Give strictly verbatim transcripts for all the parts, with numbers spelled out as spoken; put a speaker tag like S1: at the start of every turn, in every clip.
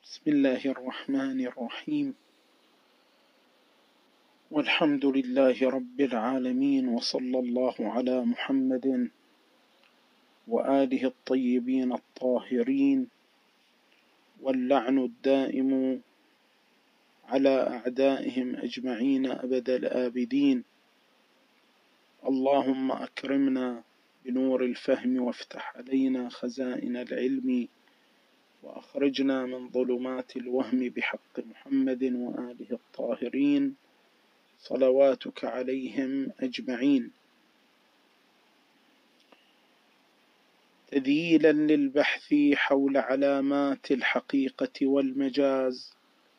S1: بسم الله الرحمن الرحيم، والحمد لله رب العالمين، وصلى الله على محمد وآله الطيبين الطاهرين، واللعن الدائم على أعدائهم أجمعين أبد الآبدين. اللهم أكرمنا بنور الفهم وافتح علينا خزائن العلم، وأخرجنا من ظلمات الوهم بحق محمد وآله الطاهرين صلواتك عليهم أجمعين. تذييلا للبحث حول علامات الحقيقة والمجاز،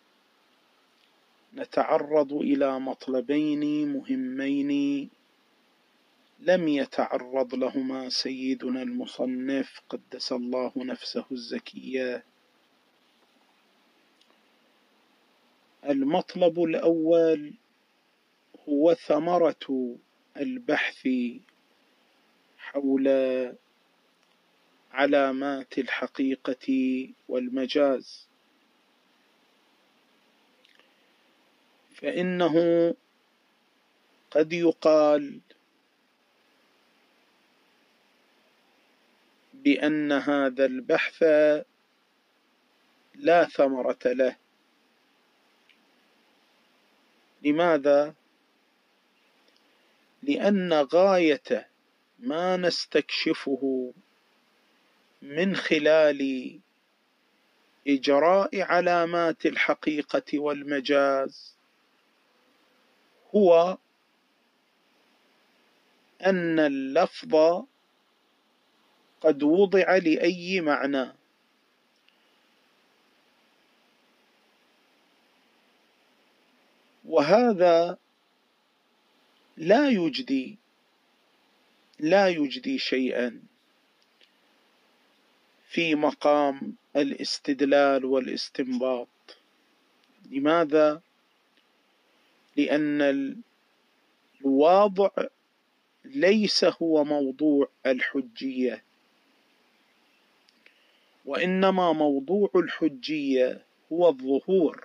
S1: نتعرض إلى مطلبين مهمين لم يتعرض لهما سيدنا المصنف قدس الله نفسه الزكية. المطلب الأول هو ثمرة البحث حول علامات الحقيقة والمجاز، فإنه قد يقال بأن هذا البحث لا ثمرة له. لماذا؟ لأن غاية ما نستكشفه من خلال إجراء علامات الحقيقة والمجاز هو أن اللفظ قد وضع لأي معنى، وهذا لا يجدي لا يجدي شيئا في مقام الاستدلال والاستنباط. لماذا؟ لأن الواضع ليس هو موضوع الحجية، وإنما موضوع الحجية هو الظهور،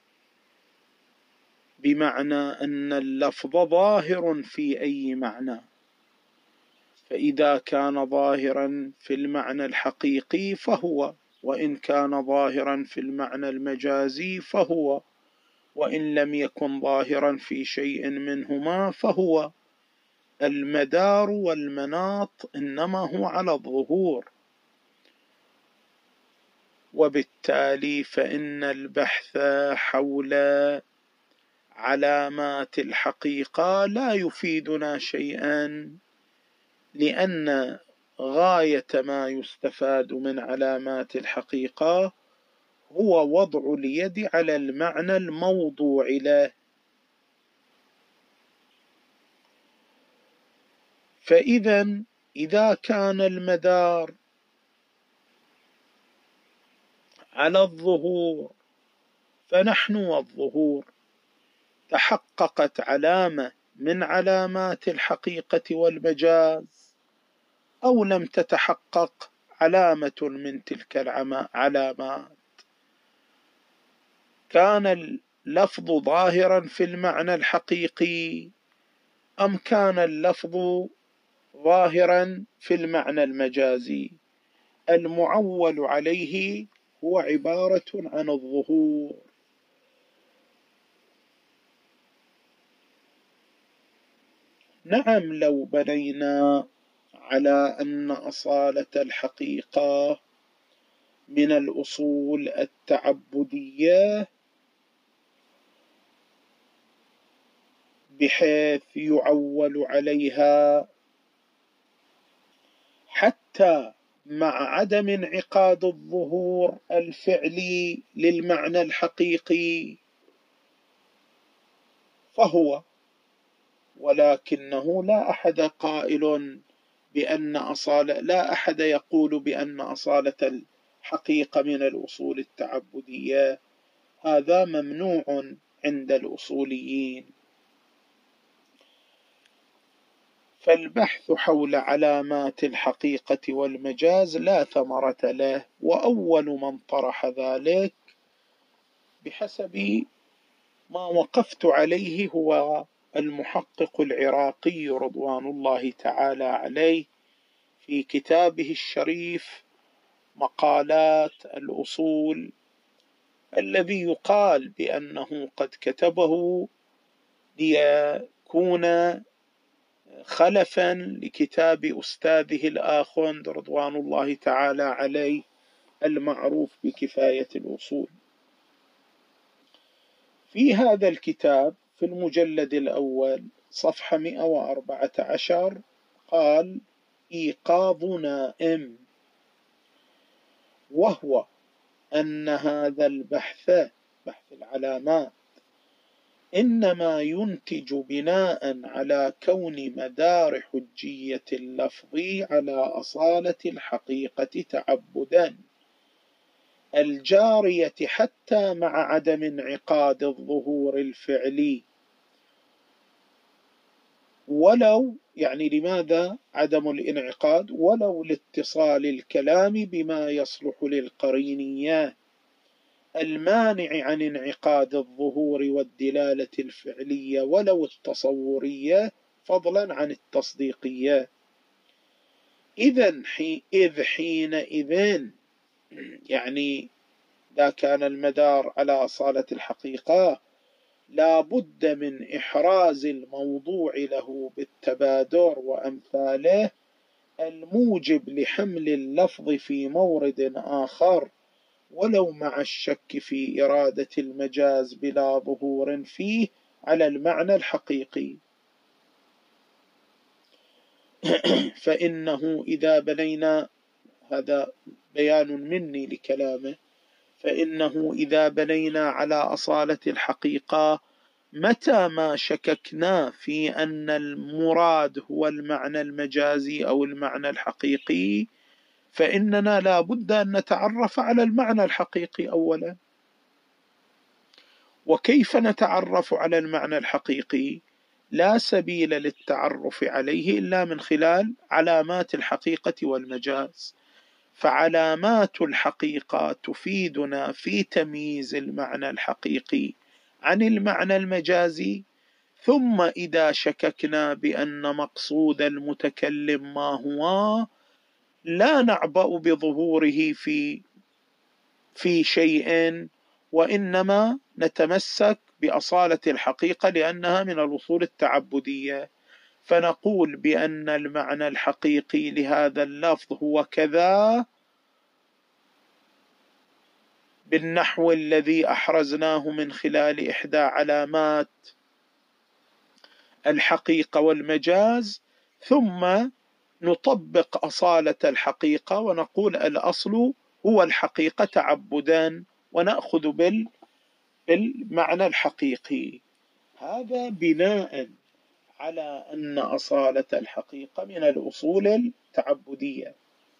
S1: بمعنى أن اللفظ ظاهر في أي معنى، فإذا كان ظاهرا في المعنى الحقيقي فهو، وإن كان ظاهرا في المعنى المجازي فهو، وإن لم يكن ظاهرا في شيء منهما فهو. المدار والمناط إنما هو على الظهور، وبالتالي فإن البحث حول علامات الحقيقة لا يفيدنا شيئا، لأن غاية ما يستفاد من علامات الحقيقة هو وضع اليد على المعنى الموضوع له. فإذا إذا كان المدار على الظهور فنحن والظهور تحققت علامة من علامات الحقيقة والمجاز أو لم تتحقق علامة من تلك العلامات، كان اللفظ ظاهرا في المعنى الحقيقي أم كان اللفظ ظاهرا في المعنى المجازي، المعول عليه هو عبارة عن الظهور. نعم، لو بنينا على أن أصالة الحقيقة من الأصول التعبدية بحيث يعول عليها حتى مع عدم انعقاد الظهور الفعلي للمعنى الحقيقي فهو، ولكنه لا أحد قائل بأن أصالة لا أحد يقول بأن أصالة الحقيقة من الأصول التعبدية، هذا ممنوع عند الأصوليين. فالبحث حول علامات الحقيقة والمجاز لا ثمرة له، وأول من طرح ذلك بحسب ما وقفت عليه هو المحقق العراقي رضوان الله تعالى عليه في كتابه الشريف مقالات الأصول، الذي يقال بأنه قد كتبه ليكون خلفا لكتاب أستاذه الآخوند رضوان الله تعالى عليه المعروف بكفاية الأصول. في هذا الكتاب في المجلد الأول صفحة مئة وأربعة عشر قال: إيقاظ نائم، وهو أن هذا البحث، بحث العلامات، إنما ينتج بناء على كون مدار حجية اللفظ على أصالة الحقيقة تعبدا الجارية حتى مع عدم انعقاد الظهور الفعلي، ولو يعني لماذا عدم الانعقاد؟ ولو لاتصال الكلام بما يصلح للقرينيات المانع عن انعقاد الظهور والدلالة الفعلية ولو التصورية، فضلا عن التصديقية. إذن حي إذ حينئذ يعني إذا كان المدار على أصالة الحقيقة لا بد من إحراز الموضوع له بالتبادر وأمثاله الموجب لحمل اللفظ في مورد آخر ولو مع الشك في إرادة المجاز بلا ظهور فيه على المعنى الحقيقي. فإنه إذا بنينا، هذا بيان مني لكلامه، فإنه إذا بنينا على أصالة الحقيقة متى ما شككنا في أن المراد هو المعنى المجازي أو المعنى الحقيقي فإننا لا بد أن نتعرف على المعنى الحقيقي أولا. وكيف نتعرف على المعنى الحقيقي؟ لا سبيل للتعرف عليه إلا من خلال علامات الحقيقة والمجاز، فعلامات الحقيقة تفيدنا في تمييز المعنى الحقيقي عن المعنى المجازي، ثم إذا شككنا بأن مقصود المتكلم ما هو لا نعبأ بظهوره في في شيء، وإنما نتمسك بأصالة الحقيقة لأنها من الأصول التعبدية، فنقول بأن المعنى الحقيقي لهذا اللفظ هو كذا بالنحو الذي أحرزناه من خلال إحدى علامات الحقيقة والمجاز، ثم نطبق أصالة الحقيقة ونقول الأصل هو الحقيقة تعبدا ونأخذ بالمعنى الحقيقي. هذا بناء على أن أصالة الحقيقة من الأصول التعبدية.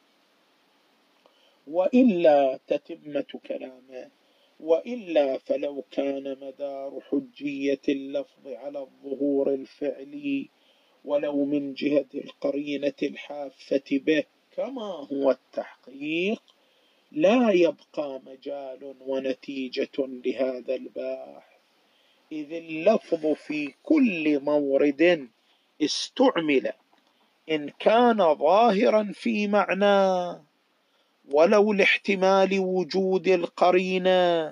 S1: وإلا تتمة كلامه، وإلا فلو كان مدار حجية اللفظ على الظهور الفعلي ولو من جهة القرينة الحافة به كما هو التحقيق لا يبقى مجال ونتيجة لهذا الباحث، إذ اللفظ في كل مورد استعمل إن كان ظاهرا في معنى ولو لاحتمال وجود القرينة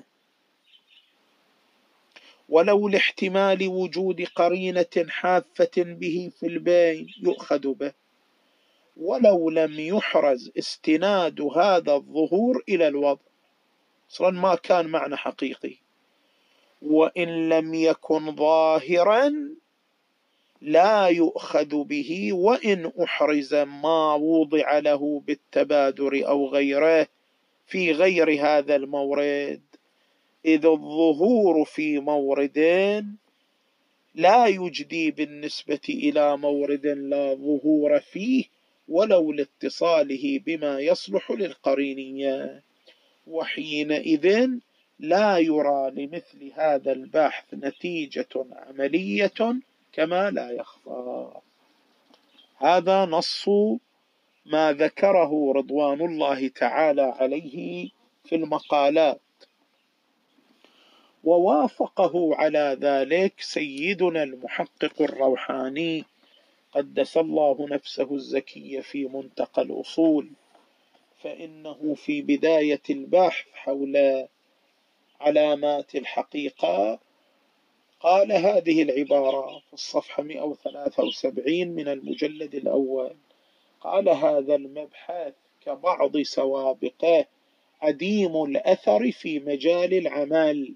S1: ولو لاحتمال وجود قرينة حافة به في البين يؤخذ به، ولو لم يحرز استناد هذا الظهور إلى الوضع، أصلا ما كان معنى حقيقي، وإن لم يكن ظاهرا لا يؤخذ به وإن أحرز ما وضع له بالتبادر أو غيره في غير هذا المورد، إذ الظهور في مورد لا يجدي بالنسبة إلى مورد لا ظهور فيه ولو لاتصاله بما يصلح للقرينية، وحينئذ لا يرى لمثل هذا البحث نتيجة عملية كما لا يخفى. هذا نص ما ذكره رضوان الله تعالى عليه في المقالات. ووافقه على ذلك سيدنا المحقق الروحاني قدس الله نفسه الزكية في منتقى الأصول، فإنه في بداية البحث حول علامات الحقيقة قال هذه العبارة في الصفحة مئة وثلاثة وسبعين من المجلد الأول، قال: هذا المبحث كبعض سوابقه عديم الأثر في مجال العمل،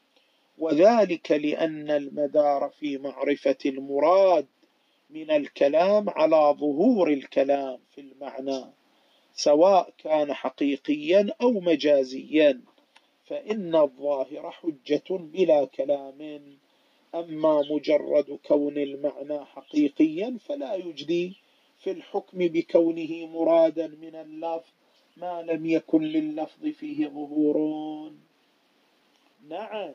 S1: وذلك لأن المدار في معرفة المراد من الكلام على ظهور الكلام في المعنى، سواء كان حقيقيا أو مجازيا، فإن الظاهر حجة بلا كلام، أما مجرد كون المعنى حقيقيا فلا يجدي في الحكم بكونه مرادا من اللفظ ما لم يكن لللفظ فيه ظهور. نعم،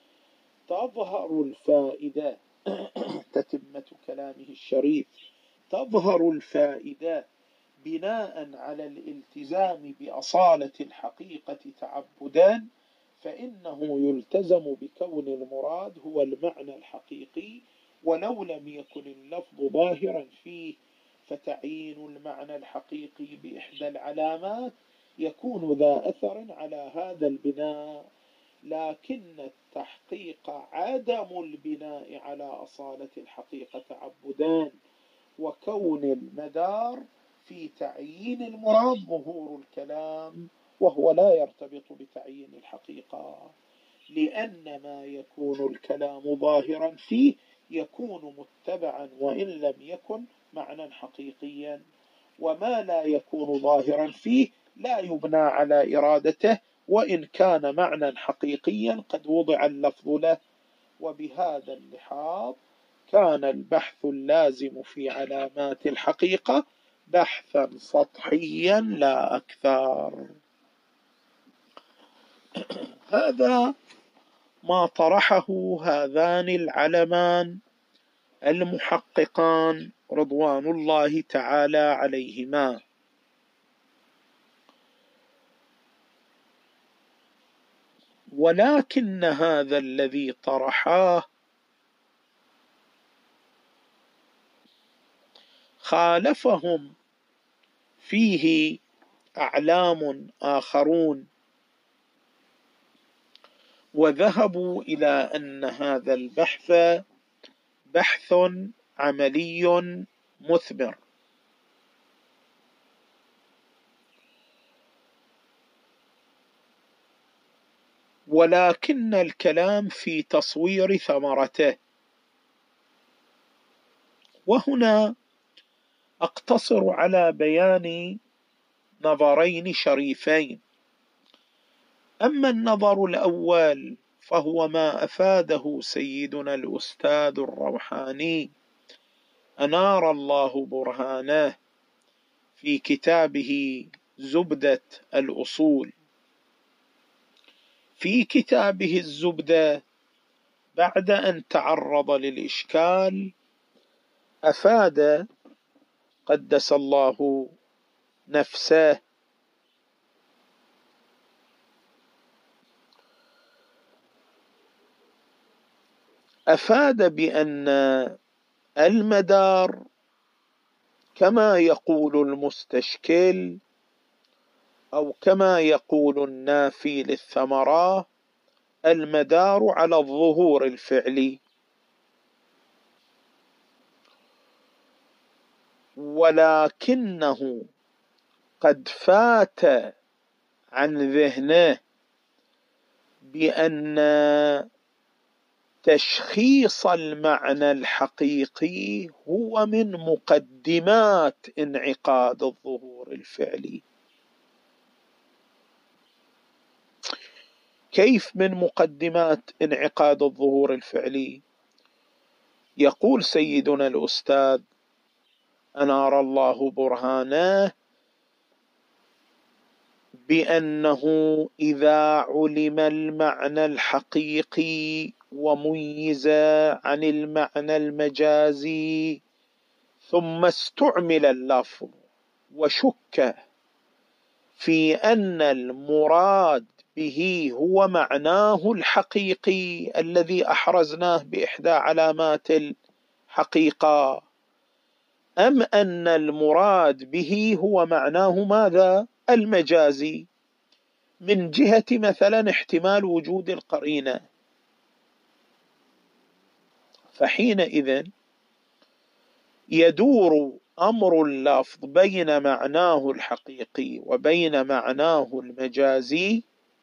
S1: تظهر الفائدة تتمة كلامه الشريف، تظهر الفائدة بناء على الالتزام بأصالة الحقيقة تعبدا، فإنه يلتزم بكون المراد هو المعنى الحقيقي ولو لم يكن اللفظ ظاهرا فيه، فتعيين المعنى الحقيقي بإحدى العلامات يكون ذا أثر على هذا البناء، لكن التحقيق عدم البناء على أصالة الحقيقة تعبدان، وكون المدار في تعيين المراد ظهور الكلام، وهو لا يرتبط بتعيين الحقيقة، لأن ما يكون الكلام ظاهرا فيه يكون متبعا وإن لم يكن معنى حقيقيا، وما لا يكون ظاهرا فيه لا يبنى على إرادته وإن كان معنى حقيقيا قد وضع اللفظ له. وبهذا اللحاظ كان البحث اللازم في علامات الحقيقة بحثا سطحيا لا أكثر. هذا ما طرحه هذان العلمان المحققان رضوان الله تعالى عليهما. ولكن هذا الذي طرحاه خالفهم فيه أعلام آخرون، وذهبوا إلى أن هذا البحث بحث عملي مثمر، ولكن الكلام في تصوير ثمرته. وهنا أقتصر على بيان نظرين شريفين. أما النظر الأول فهو ما أفاده سيدنا الأستاذ الروحاني أنار الله برهانه في كتابه زبدة الأصول. في كتابه الزبدة بعد أن تعرض للإشكال أفاد قدس الله نفسه أفاد بأن المدار كما يقول المستشكل أو كما يقول النافي للثمرة، المدار على الظهور الفعلي، ولكنه قد فات عن ذهنه بأن تشخيص المعنى الحقيقي هو من مقدمات انعقاد الظهور الفعلي. كيف من مقدمات انعقاد الظهور الفعلي؟ يقول سيدنا الأستاذ أنار الله برهانه بأنه إذا علم المعنى الحقيقي وميز عن المعنى المجازي ثم استعمل اللفظ وشك في أن المراد به هو معناه الحقيقي الذي أحرزناه بإحدى علامات الحقيقة، أم أن المراد به هو معناه ماذا؟ المجازي، من جهة مثلا احتمال وجود القرينة. فحينئذ يدور أمر اللفظ بين معناه الحقيقي وبين معناه المجازي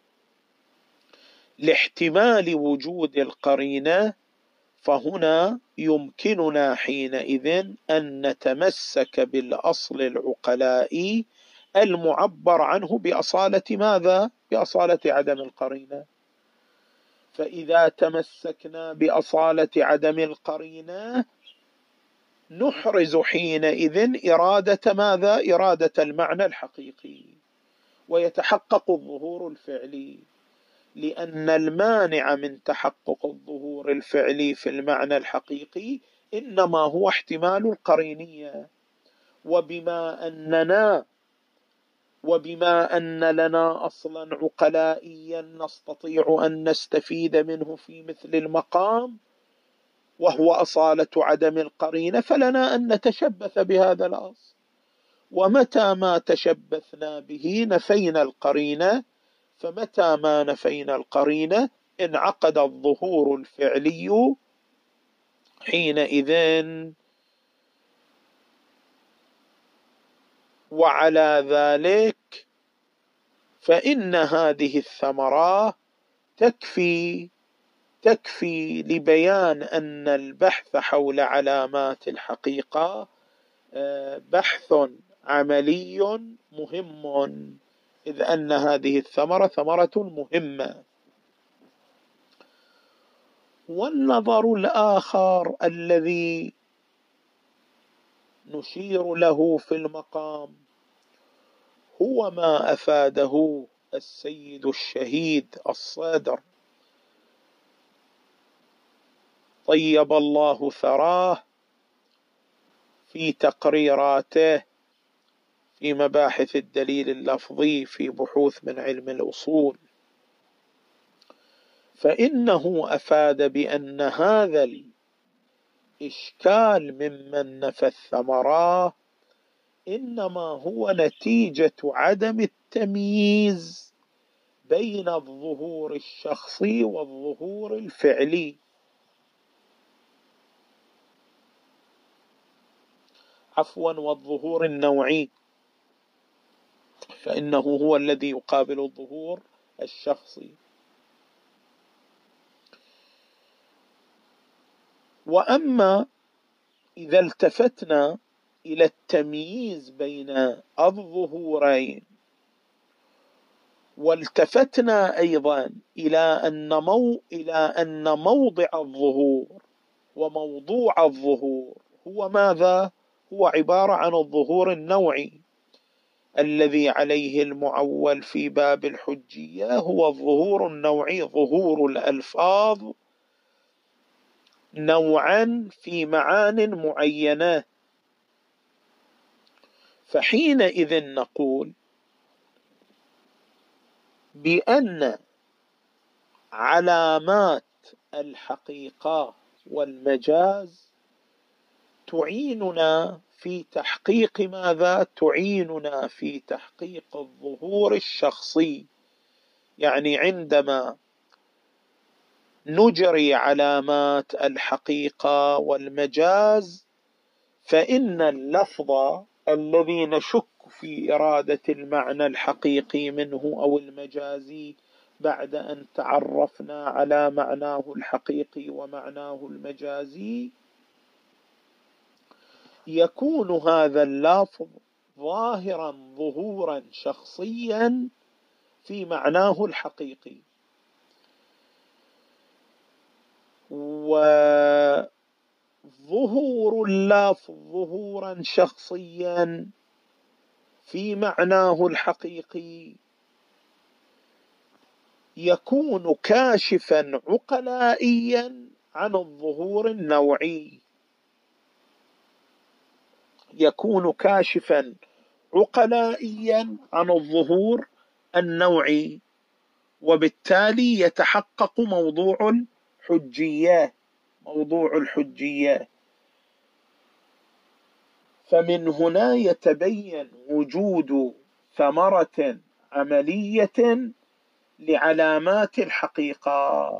S1: لاحتمال وجود القرينة، فهنا يمكننا حينئذ أن نتمسك بالأصل العقلائي المعبر عنه بأصالة ماذا؟ بأصالة عدم القرينة. فإذا تمسكنا بأصالة عدم القرينة نحرز حينئذ إرادة ماذا؟ إرادة المعنى الحقيقي، ويتحقق الظهور الفعلي، لأن المانع من تحقق الظهور الفعلي في المعنى الحقيقي إنما هو احتمال القرينية. وبما أننا وبما أن لنا أصلا عقلائيا نستطيع أن نستفيد منه في مثل المقام وهو أصالة عدم القرينة، فلنا أن نتشبث بهذا الأصل، ومتى ما تشبثنا به نفينا القرينة، فمتى ما نفينا القرينة انعقد الظهور الفعلي حينئذ. وعلى ذلك فإن هذه الثمرة تكفي تكفي لبيان أن البحث حول علامات الحقيقة بحث عملي مهم، إذ أن هذه الثمرة ثمرة مهمة. والنظر الآخر الذي نشير له في المقام هو ما أفاده السيد الشهيد الصادر طيب الله ثراه في تقريراته في مباحث الدليل اللفظي في بحوث من علم الأصول، فإنه أفاد بأن هذا الإشكال ممن نفى الثمرة إنما هو نتيجة عدم التمييز بين الظهور الشخصي والظهور الفعلي، عفوا والظهور النوعي، فإنه هو الذي يقابل الظهور الشخصي. وأما إذا التفتنا إلى التمييز بين الظهورين، والتفتنا أيضا إلى أن مو إلى أن موضع الظهور وموضوع الظهور هو ماذا؟ هو عبارة عن الظهور النوعي الذي عليه المعول في باب الحجية، هو الظهور النوعي، ظهور الألفاظ نوعا في معان معينة. فحينئذ نقول بأن علامات الحقيقة والمجاز تعيننا في تحقيق ماذا؟ تعيننا في تحقيق الظهور الشخصي. يعني عندما نجري علامات الحقيقة والمجاز فإن اللفظ الذي نشك في إرادة المعنى الحقيقي منه أو المجازي بعد أن تعرفنا على معناه الحقيقي ومعناه المجازي، يكون هذا اللفظ ظاهرا ظهورا شخصيا في معناه الحقيقي، وظهور اللفظ ظهورا شخصيا في معناه الحقيقي يكون كاشفا عقلائيا عن الظهور النوعي، يكون كاشفا عقلائيا عن الظهور النوعي. وبالتالي يتحقق موضوع الحجية موضوع الحجية فمن هنا يتبين وجود ثمرة عملية لعلامات الحقيقة.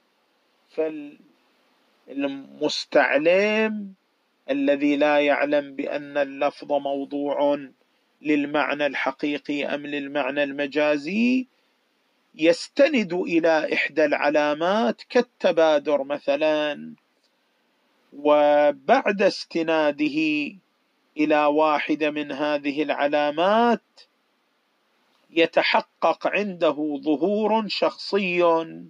S1: فالمستعلم الذي لا يعلم بأن اللفظ موضوع للمعنى الحقيقي أم للمعنى المجازي يستند إلى إحدى العلامات كالتبادر مثلا، وبعد استناده إلى واحدة من هذه العلامات يتحقق عنده ظهور شخصي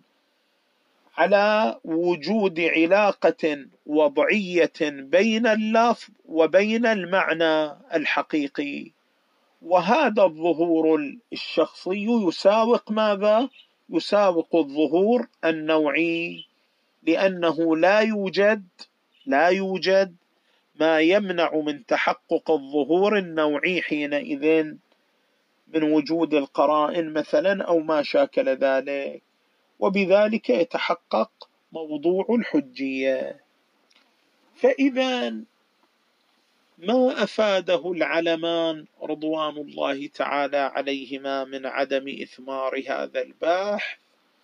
S1: على وجود علاقة وضعية بين اللفظ وبين المعنى الحقيقي، وهذا الظهور الشخصي يساوق ماذا؟ يساوق الظهور النوعي، لأنه لا يوجد لا يوجد ما يمنع من تحقق الظهور النوعي حينئذ من وجود القرائن مثلا أو ما شاكل ذلك، وبذلك يتحقق موضوع الحجية. فإذا ما أفاده العلمان رضوان الله تعالى عليهما من عدم إثمار هذا البحث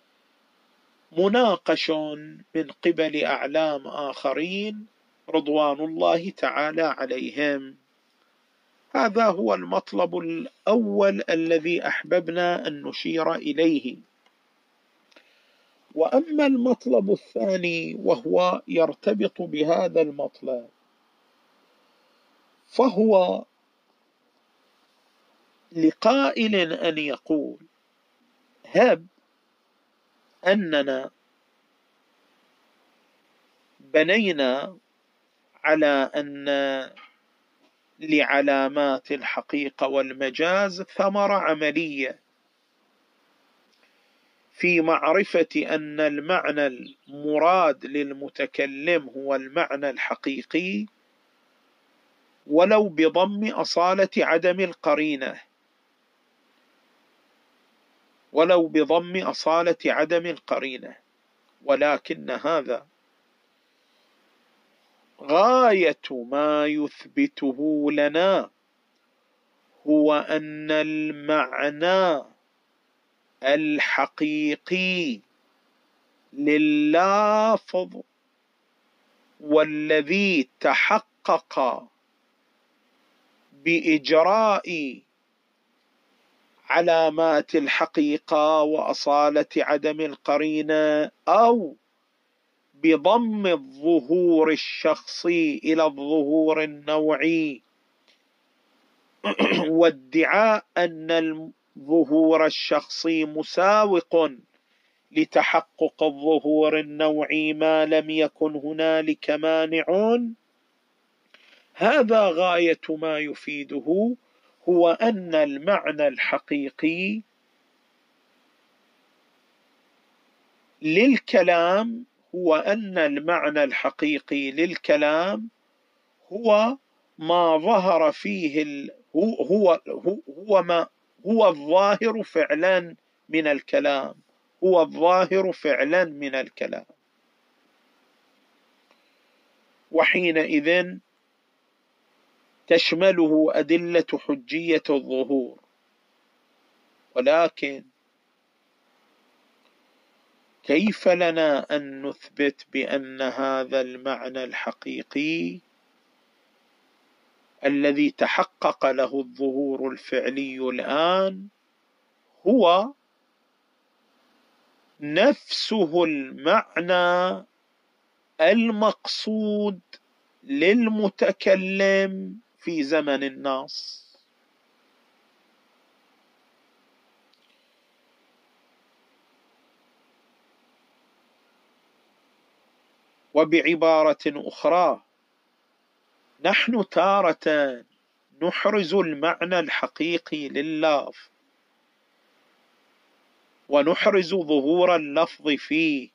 S1: مناقش من قبل أعلام آخرين رضوان الله تعالى عليهم. هذا هو المطلب الأول الذي أحببنا أن نشير إليه. وأما المطلب الثاني وهو يرتبط بهذا المطلب، فهو لقائل أن يقول: هب أننا بنينا على أن لعلامات الحقيقة والمجاز ثمرة عملية في معرفة أن المعنى المراد للمتكلم هو المعنى الحقيقي ولو بضم أصالة عدم القرينة ولو بضم أصالة عدم القرينة ولكن هذا غاية ما يثبته لنا هو أن المعنى الحقيقي لللفظ والذي تحقق بإجراء علامات الحقيقة وأصالة عدم القرينة أو بضم الظهور الشخصي إلى الظهور النوعي وادعاء أن الظهور الشخصي مساوق لتحقق الظهور النوعي ما لم يكن هنالك مانع، هذا غاية ما يفيده هو أن المعنى الحقيقي للكلام هو أن المعنى الحقيقي للكلام هو ما ظهر فيه ال... هو هو هو ما هو الظاهر فعلا من الكلام هو الظاهر فعلا من الكلام وحينئذ تشمله أدلة حجية الظهور. ولكن كيف لنا أن نثبت بأن هذا المعنى الحقيقي الذي تحقق له الظهور الفعلي الآن هو نفسه المعنى المقصود للمتكلم في زمن النص؟ وبعبارة أخرى، نحن تارة نحرز المعنى الحقيقي لللفظ ونحرز ظهور اللفظ فيه.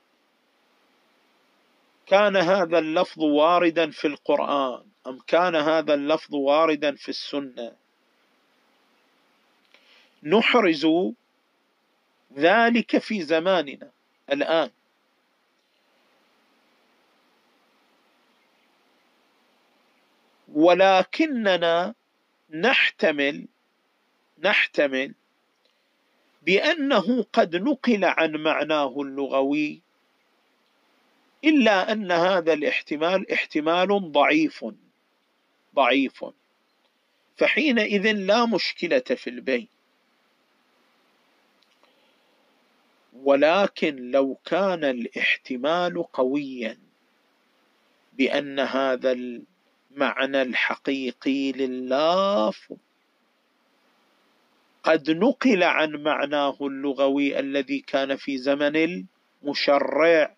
S1: كان هذا اللفظ واردا في القرآن أم كان هذا اللفظ واردا في السنة؟ نحرز ذلك في زماننا الآن. ولكننا نحتمل نحتمل بأنه قد نقل عن معناه اللغوي، إلا أن هذا الاحتمال احتمال ضعيف ضعيف، فحينئذ لا مشكلة في البيع. ولكن لو كان الاحتمال قويا بأن هذا المعنى الحقيقي لللفظ قد نقل عن معناه اللغوي الذي كان في زمن المشرع،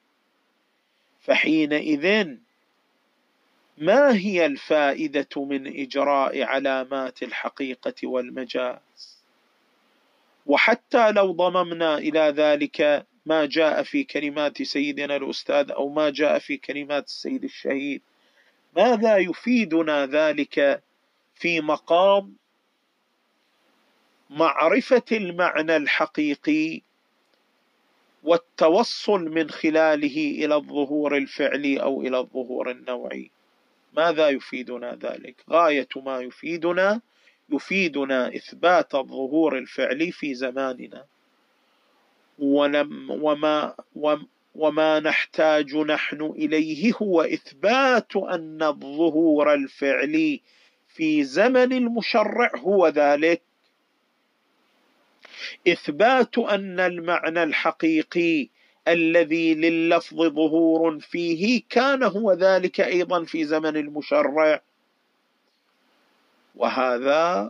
S1: فحينئذ ما هي الفائدة من إجراء علامات الحقيقة والمجاز؟ وحتى لو ضممنا إلى ذلك ما جاء في كلمات سيدنا الأستاذ أو ما جاء في كلمات السيد الشهيد، ماذا يفيدنا ذلك في مقام معرفة المعنى الحقيقي والتوصل من خلاله إلى الظهور الفعلي أو إلى الظهور النوعي؟ ماذا يفيدنا ذلك؟ غاية ما يفيدنا يفيدنا إثبات الظهور الفعلي في زماننا، ولم وما وما نحتاج نحن إليه هو إثبات أن الظهور الفعلي في زمن المشرع هو ذلك، إثبات أن المعنى الحقيقي الذي لللفظ ظهور فيه كان هو ذلك أيضا في زمن المشرع. وهذا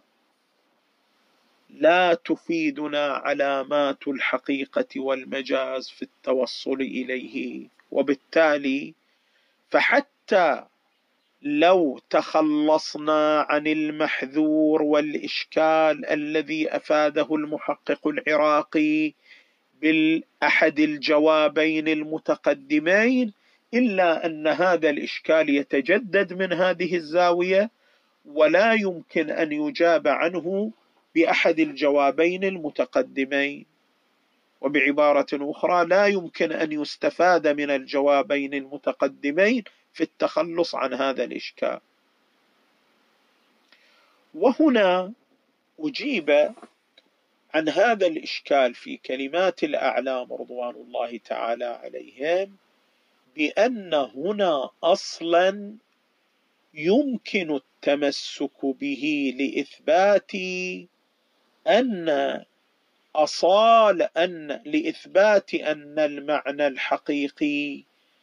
S1: لا تفيدنا علامات الحقيقة والمجاز في التوصل إليه. وبالتالي فحتى لو تخلصنا عن المحذور والإشكال الذي أفاده المحقق العراقي بالأحد الجوابين المتقدمين، إلا أن هذا الإشكال يتجدد من هذه الزاوية، ولا يمكن أن يجاب عنه بأحد الجوابين المتقدمين. وبعبارة أخرى لا يمكن أن يستفاد من الجوابين المتقدمين في التخلص عن هذا الإشكال. وهنا أجيب عن هذا الإشكال في كلمات الأعلام رضوان الله تعالى عليهم بأن هنا أصلا يمكن التمسك به لإثبات أن أصال أن لإثبات أن المعنى الحقيقي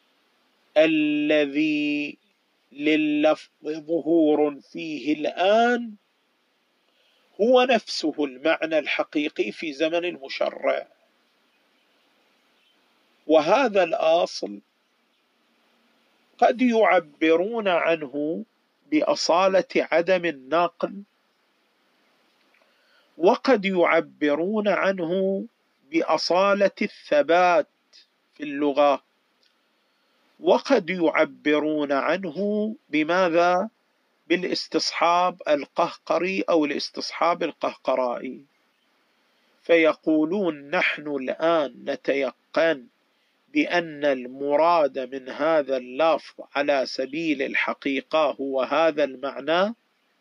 S1: الذي لللفظ ظهور فيه الآن هو نفسه المعنى الحقيقي في زمن المشرع. وهذا الأصل قد يعبرون عنه بأصالة عدم النقل، وقد يعبرون عنه بأصالة الثبات في اللغة، وقد يعبرون عنه بماذا؟ بالاستصحاب القهقري أو الاستصحاب القهقرائي. فيقولون نحن الآن نتيقن بأن المراد من هذا اللفظ على سبيل الحقيقة هو هذا المعنى،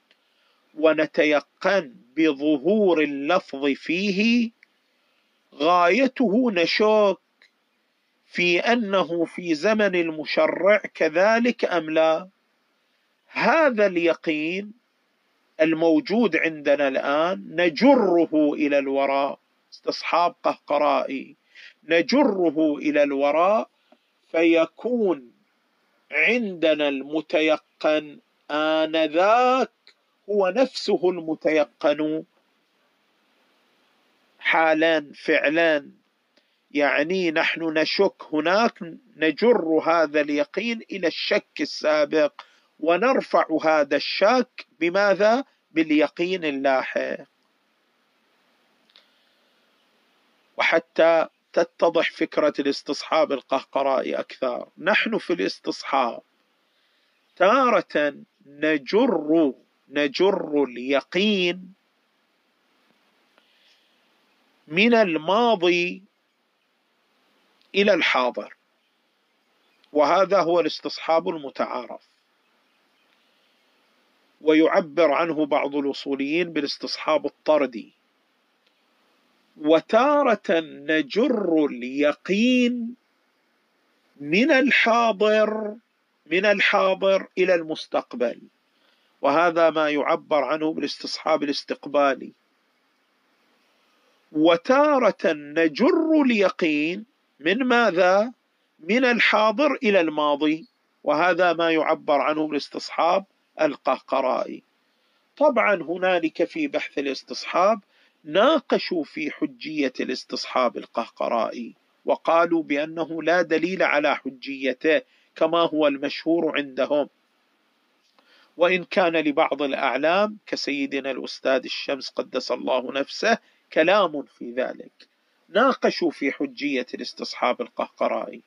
S1: ونتيقن بظهور اللفظ فيه، غايته نشك في أنه في زمن المشرع كذلك أم لا. هذا اليقين الموجود عندنا الآن نجره إلى الوراء، استصحاب قهقرائي، نجره إلى الوراء، فيكون عندنا المتيقن آنذاك هو نفسه المتيقن حالا فعلا. يعني نحن نشك هناك، نجر هذا اليقين إلى الشك السابق، ونرفع هذا الشك بماذا؟ باليقين اللاحق. وحتى تتضح فكرة الاستصحاب القهقرائي أكثر، نحن في الاستصحاب تارة نجر نجر اليقين من الماضي إلى الحاضر، وهذا هو الاستصحاب المتعارف، ويعبر عنه بعض الأصوليين بالاستصحاب الطردي. وتارة نجر اليقين من الحاضر من الحاضر إلى المستقبل، وهذا ما يعبر عنه بالاستصحاب الاستقبالي. وتارة نجر اليقين من ماذا؟ من الحاضر إلى الماضي، وهذا ما يعبر عنه بالاستصحاب القهقرائي. طبعا هنالك في بحث الاستصحاب ناقشوا في حجية الاستصحاب القهقرائي، وقالوا بأنه لا دليل على حجيته كما هو المشهور عندهم، وإن كان لبعض الأعلام كسيدنا الأستاذ الشمس قدس الله نفسه كلام في ذلك. ناقشوا في حجية الاستصحاب القهقرائي،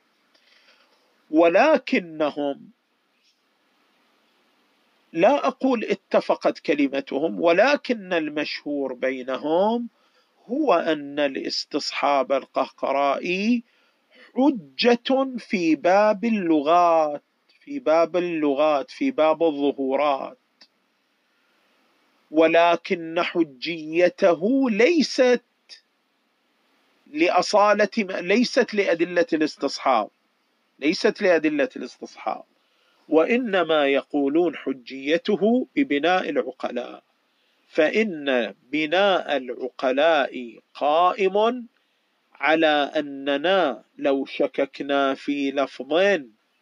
S1: ولكنهم، لا أقول اتفقت كلمتهم، ولكن المشهور بينهم هو أن الاستصحاب القهقرائي حجة في باب اللغات في باب اللغات في باب الظهورات، ولكن حجيته ليست لأصالة ليست لأدلة الاستصحاب ليست لأدلة الاستصحاب وإنما يقولون حجيته ببناء العقلاء، فإن بناء العقلاء قائم على أننا لو شككنا في لفظ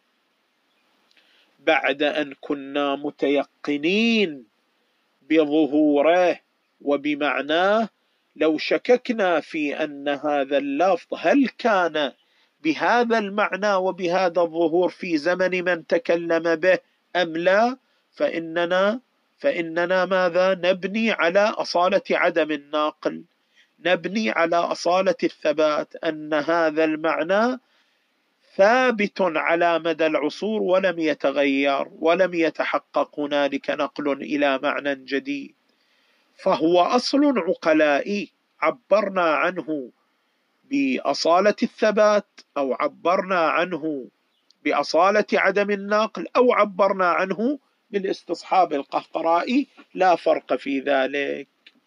S1: بعد أن كنا متيقنين بظهوره وبمعناه، لو شككنا في أن هذا اللفظ هل كان بهذا المعنى وبهذا الظهور في زمن من تكلم به أم لا، فإننا فإننا ماذا؟ نبني على أصالة عدم الناقل، نبني على أصالة الثبات، أن هذا المعنى ثابت على مدى العصور ولم يتغير ولم يتحقق هنالك نقل إلى معنى جديد، فهو أصل عقلائي عبرنا عنه بأصالة الثبات، أو عبرنا عنه بأصالة عدم النقل، أو عبرنا عنه بالاستصحاب القهقرائي، لا فرق في ذلك.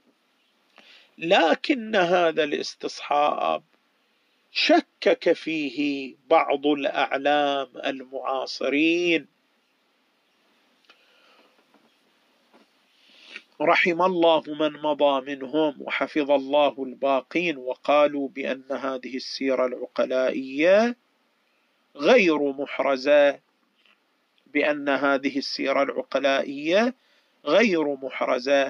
S1: لكن هذا الاستصحاب شكك فيه بعض الأعلام المعاصرين رحم الله من مضى منهم وحفظ الله الباقين، وقالوا بأن هذه السيرة العقلائية غير محرزة بأن هذه السيرة العقلائية غير محرزة.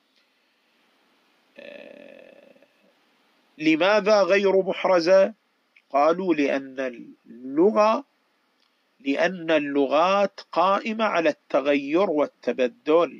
S1: لماذا غير محرزة؟ قالوا لأن اللغة لأن اللغات قائمة على التغير والتبدل،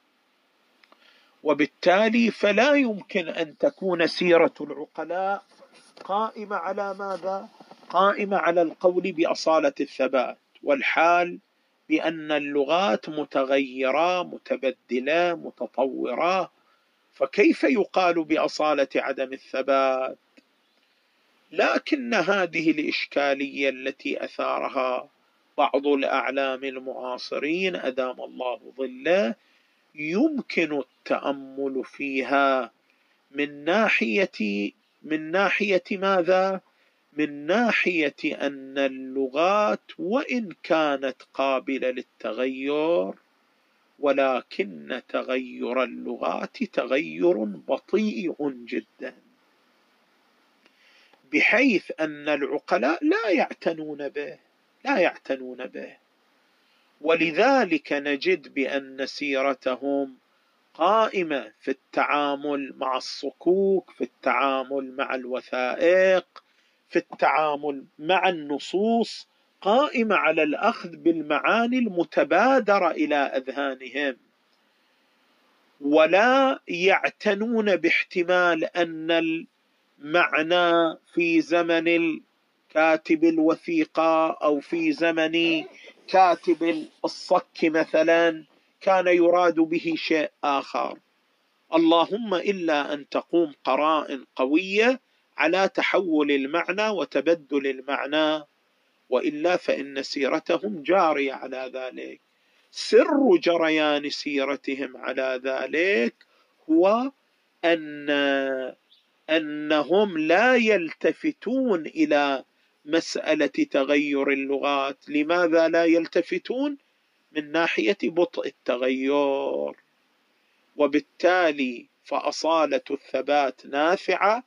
S1: وبالتالي فلا يمكن أن تكون سيرة العقلاء قائمة على ماذا؟ قائمة على القول بأصالة الثبات، والحال بأن اللغات متغيرة متبدلة متطورة، فكيف يقال بأصالة عدم الثبات؟ لكن هذه الإشكالية التي أثارها بعض الأعلام المعاصرين أدام الله ظله يمكن التأمل فيها من ناحية من ناحية ماذا؟ من ناحية أن اللغات وإن كانت قابلة للتغير، ولكن تغير اللغات تغير بطيء جدا، بحيث أن العقلاء لا يعتنون به لا يعتنون به ولذلك نجد بأن سيرتهم قائمة في التعامل مع الصكوك، في التعامل مع الوثائق، في التعامل مع النصوص، قائمة على الأخذ بالمعاني المتبادرة إلى أذهانهم، ولا يعتنون باحتمال أن المعنى في زمن الكاتب الوثيقة أو في زمن كاتب الصك مثلا كان يراد به شيء آخر، اللهم إلا أن تقوم قرائن قوية على تحول المعنى وتبدل المعنى، وإلا فإن سيرتهم جارية على ذلك. سر جريان سيرتهم على ذلك هو أن أنهم لا يلتفتون إلى مسألة تغير اللغات. لماذا لا يلتفتون؟ من ناحية بطء التغير، وبالتالي فأصالة الثبات نافعة،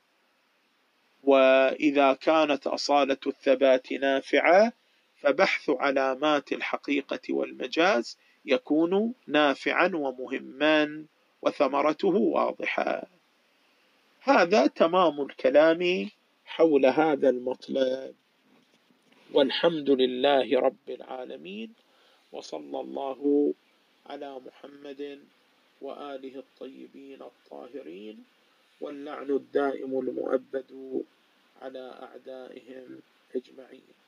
S1: وإذا كانت أصالة الثبات نافعة فبحث علامات الحقيقة والمجاز يكون نافعا ومهما وثمرته واضحة. هذا تمام الكلام حول هذا المطلب، والحمد لله رب العالمين، وصلى الله على محمد وآله الطيبين الطاهرين، واللعن الدائم المؤبد على أعدائهم أجمعين.